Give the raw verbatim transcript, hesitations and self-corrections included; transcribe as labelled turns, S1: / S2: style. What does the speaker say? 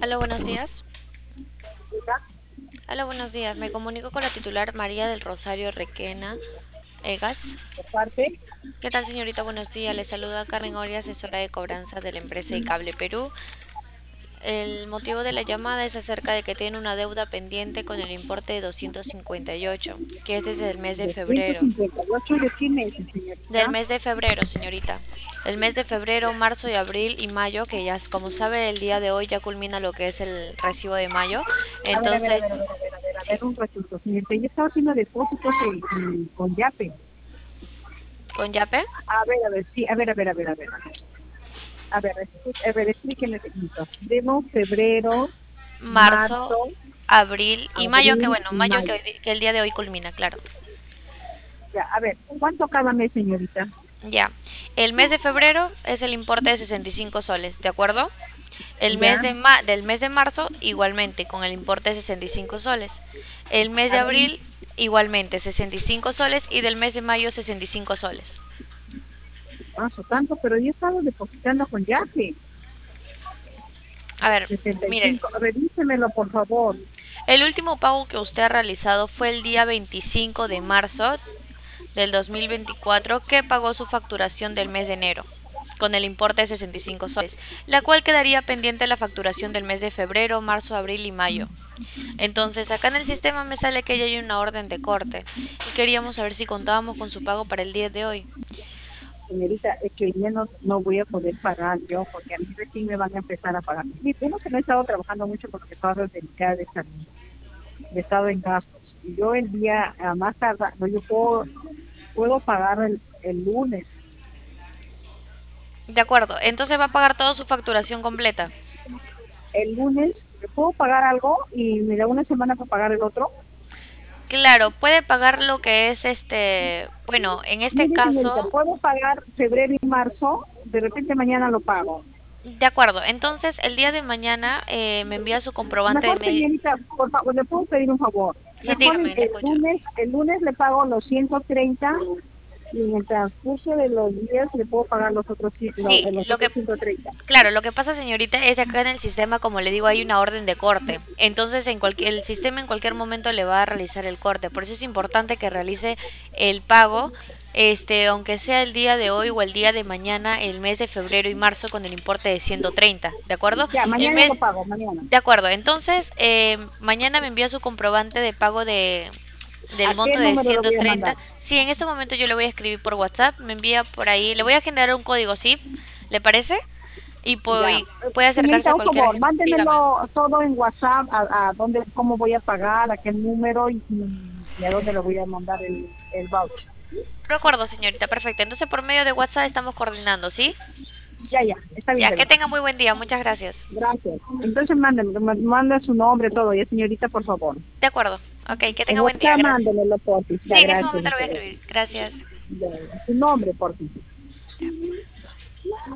S1: Hola, buenos días. Hola, buenos días. Me comunico con la titular María del Rosario Requena Egas.
S2: De parte,
S1: ¿Qué tal, señorita? Buenos días. Le saluda Karen Oria, asesora de cobranza de la empresa iCable Perú. El motivo de la llamada es acerca de que tiene una deuda pendiente con el importe de doscientos cincuenta y ocho, que es desde el mes de febrero.
S2: doscientos cincuenta y ocho de qué meses,
S1: Del
S2: señorita.
S1: mes de febrero, señorita. El mes de febrero, marzo y abril y mayo, que ya, como sabe, el día de hoy ya culmina lo que es el recibo de mayo.
S2: A ver, a ver, a ver, a
S1: Entonces,
S2: ver, a ver, a ver, a
S1: sí,
S2: ver, un ratito, señorita. Yo estaba haciendo depósitos en- en- con Yape.
S1: con Yape.
S2: A ver, a ver, sí, a ver, a ver, a ver, a ver. A ver, escu- a ver, explíqueme tantito. Demos febrero,
S1: Marzo,
S2: marzo,
S1: abril y mayo, que
S2: abril
S1: bueno,
S2: y
S1: mayo que,
S2: mayo.
S1: hoy di- que el día de hoy culmina, claro.
S2: Ya, a ver, ¿cuánto cada mes, señorita?
S1: Ya, el mes de febrero es el importe de sesenta y cinco soles, ¿de acuerdo? El mes
S2: Ya,
S1: de ma del mes de marzo igualmente con el importe de sesenta y cinco soles. El mes de
S2: abril,
S1: abril igualmente sesenta y cinco soles y del mes de mayo sesenta y cinco soles.
S2: paso tanto, pero yo estaba depositando con Yape.
S1: A ver,
S2: sesenta y
S1: miren,
S2: cinco. Revísemelo, por favor.
S1: el último pago que usted ha realizado fue el día veinticinco de marzo del dos mil veinticuatro, que pagó su facturación del mes de enero con el importe de sesenta y cinco soles, la cual quedaría pendiente la facturación del mes de febrero, marzo, abril y mayo. Entonces, acá en el sistema me sale que ya hay una orden de corte y queríamos saber si contábamos con su pago para el día de hoy.
S2: Señorita, es que hoy día no, no voy a poder pagar yo, porque a mí recién me van a empezar a pagar. Y uno que no he estado trabajando mucho porque estaba delicada de salud, he estado en gastos. Y yo el día, a más tarde, no, yo puedo, puedo pagar el, el lunes.
S1: De acuerdo, entonces va a pagar toda su facturación completa.
S2: El lunes, ¿me puedo pagar algo y me da una semana para pagar el otro?
S1: Claro, puede pagar lo que es este, bueno, en este
S2: Mire, señorita,
S1: caso,
S2: puedo pagar febrero y marzo, de repente mañana lo pago.
S1: de acuerdo. Entonces, el día de mañana eh, me envía su comprobante de
S2: Mejor,
S1: medio.
S2: señorita, por favor, le puedo pedir un favor.
S1: Sí,
S2: Mejor el,
S1: dígame, le
S2: el
S1: escucho.
S2: lunes, el lunes le pago los ciento treinta y en el transcurso de los días le puedo pagar los otros, cien- lo-
S1: Sí,
S2: los
S1: lo que
S2: otros ciento treinta.
S1: claro, lo que pasa, señorita, es que acá en el sistema, como le digo, hay una orden de corte. Entonces, en cualquier, el sistema en cualquier momento le va a realizar el corte. Por eso es importante que realice el pago, este, aunque sea el día de hoy o el día de mañana, el mes de febrero y marzo con el importe de ciento treinta, ¿de acuerdo?
S2: Ya,
S1: El
S2: mañana lo
S1: mes,
S2: pago, mañana.
S1: de acuerdo. Entonces, eh, mañana me envía su comprobante de pago de del
S2: ¿A qué
S1: monto de
S2: número lo
S1: ciento
S2: voy a mandar?
S1: treinta. Sí, en este momento yo le voy a escribir por WhatsApp, me envía por ahí, le voy a generar un código SIF, ¿le parece? Y, po-
S2: Ya.
S1: y puede acercarse
S2: Señorita,
S1: a
S2: un
S1: cualquier
S2: favor,
S1: agente. Dígame.
S2: mándemelo todo en WhatsApp, a, a dónde, cómo voy a pagar, a qué número y, y a dónde le voy a mandar el, el voucher.
S1: De acuerdo, señorita, perfecto. Entonces por medio de WhatsApp estamos coordinando, ¿sí?
S2: Ya, ya, está bien,
S1: Ya,
S2: está
S1: que
S2: bien.
S1: tenga muy buen día. Muchas gracias.
S2: Gracias. Entonces mándeme, ma- manda su nombre, todo, ya señorita, por favor.
S1: De acuerdo. Ok, que
S2: En
S1: tenga buen día.
S2: WhatsApp
S1: Gracias.
S2: mándemelo, porfis. Ya,
S1: Sí, en este
S2: gracias.
S1: momento lo voy a
S2: Muchas gracias.
S1: escribir. Gracias.
S2: Ya, su nombre, porfis.